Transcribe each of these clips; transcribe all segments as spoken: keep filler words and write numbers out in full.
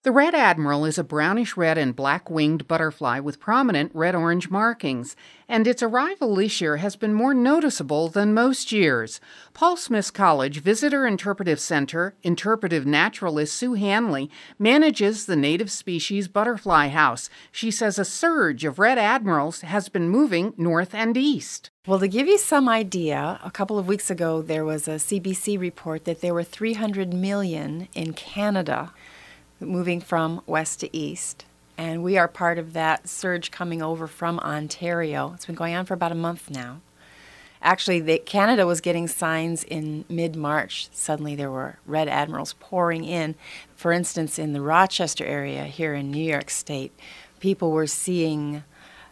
The red admiral is a brownish-red and black-winged butterfly with prominent red-orange markings, and its arrival this year has been more noticeable than most years. Paul Smith's College Visitor Interpretive Center interpretive naturalist Sue Hanley manages the native species butterfly house. She says a surge of red admirals has been moving north and east. Well, to give you some idea, a couple of weeks ago there was a C B C report that there were three hundred million in Canada moving from west to east. And we are part of that surge coming over from Ontario. It's been going on for about a month now. Actually, the, Canada was getting signs in mid-March. Suddenly there were red admirals pouring in. For instance, in the Rochester area here in New York State, people were seeing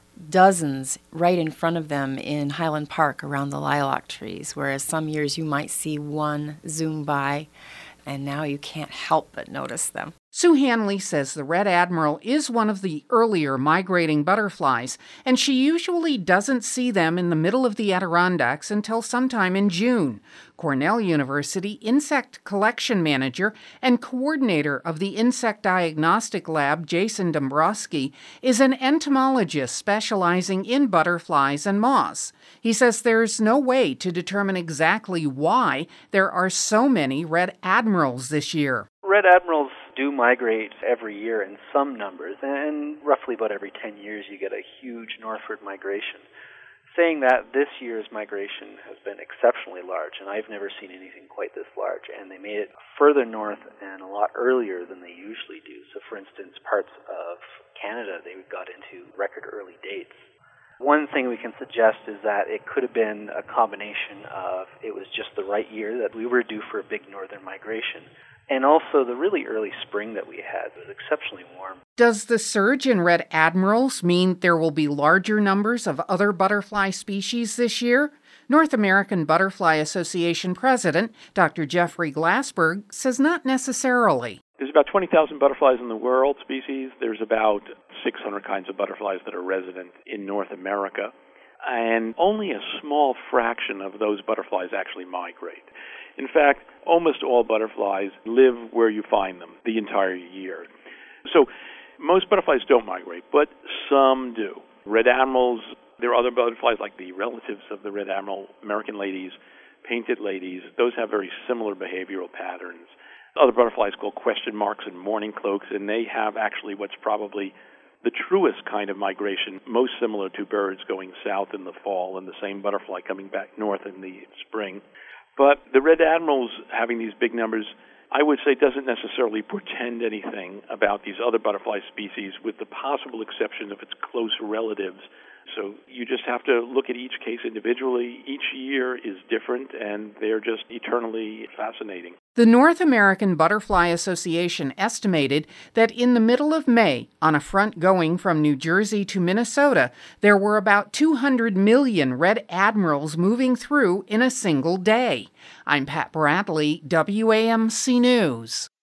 dozens right in front of them in Highland Park around the lilac trees, whereas some years you might see one zoom by, and now you can't help but notice them. Sue Hanley says the red admiral is one of the earlier migrating butterflies, and she usually doesn't see them in the middle of the Adirondacks until sometime in June. Cornell University insect collection manager and coordinator of the Insect Diagnostic Lab, Jason Dombrowski, is an entomologist specializing in butterflies and moths. He says there's no way to determine exactly why there are so many red admirals this year. Red admirals do migrate every year in some numbers, and roughly about every ten years you get a huge northward migration. Saying that, this year's migration has been exceptionally large, and I've never seen anything quite this large, and they made it further north and a lot earlier than they usually do. So for instance, parts of Canada, they got into record early dates. One thing we can suggest is that it could have been a combination of it was just the right year that we were due for a big northern migration, and also the really early spring that we had was exceptionally warm. Does the surge in red admirals mean there will be larger numbers of other butterfly species this year? North American Butterfly Association President Doctor Jeffrey Glassberg says not necessarily. There's about twenty thousand butterflies in the world species. There's about six hundred kinds of butterflies that are resident in North America. And only a small fraction of those butterflies actually migrate. In fact, almost all butterflies live where you find them the entire year. So most butterflies don't migrate, but some do. Red admirals, there are other butterflies like the relatives of the red admiral, American ladies, painted ladies. Those have very similar behavioral patterns. Other butterflies called question marks and mourning cloaks, and they have actually what's probably the truest kind of migration, most similar to birds going south in the fall and the same butterfly coming back north in the spring. But the red admirals having these big numbers, I would say, doesn't necessarily portend anything about these other butterfly species, with the possible exception of its close relatives. So you just have to look at each case individually. Each year is different, and they're just eternally fascinating. The North American Butterfly Association estimated that in the middle of May, on a front going from New Jersey to Minnesota, there were about two hundred million red admirals moving through in a single day. I'm Pat Bradley, W A M C News.